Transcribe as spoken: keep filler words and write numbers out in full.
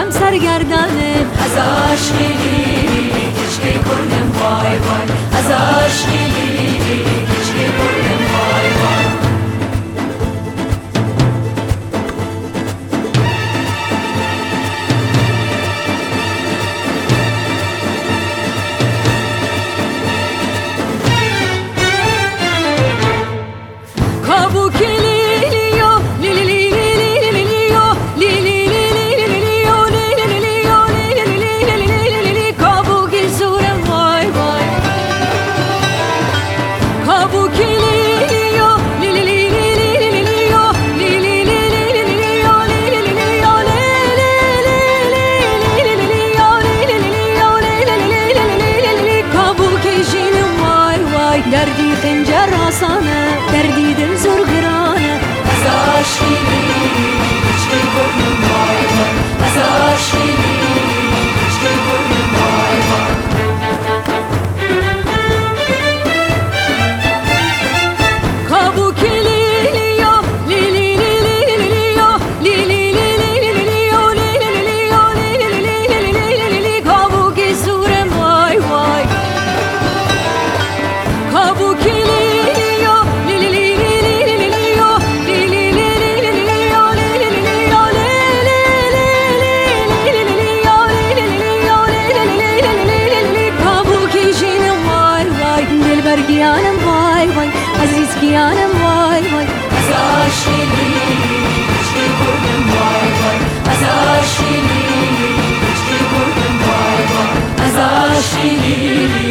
دلم سرگردانه از عشقی لیلی کشکی کنم وای وای از عشقی لیلی کشکی کنم وای وای دردی خنجر آسانه دردی دل زور گرانه از عشقی لیلی کشکی کنم وای وای از عشقی لیلی کشکی کنم وای وای کابوکی لیلیو لیلی لیلی لیلیو لیلی لیلی لیلیو لیلی لیلی لیلی کابوکی سورم وای وای کابوکی لیلیو لیلی لیلی لیلیو لیلی لیلی لیلیو لیلی لیلیو لیلی لیلی کابوکی جینم وای وای دلبر گیانم وای وای عزیز گیانم وای وای از عشقی لیلی کشکی کنم وای وای از عشقی لیلی کشکی کنم وای وای از عشقی لیلی